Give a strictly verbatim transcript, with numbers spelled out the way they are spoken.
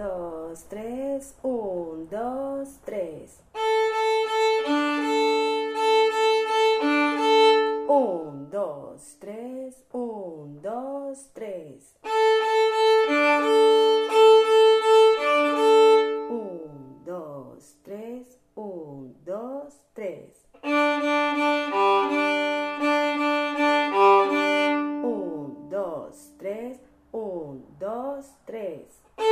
dos, tres, un, dos, tres. Un, dos, tres, un, dos, tres. Un, dos, tres, un, dos, tres. Un, dos, tres, un, dos, tres.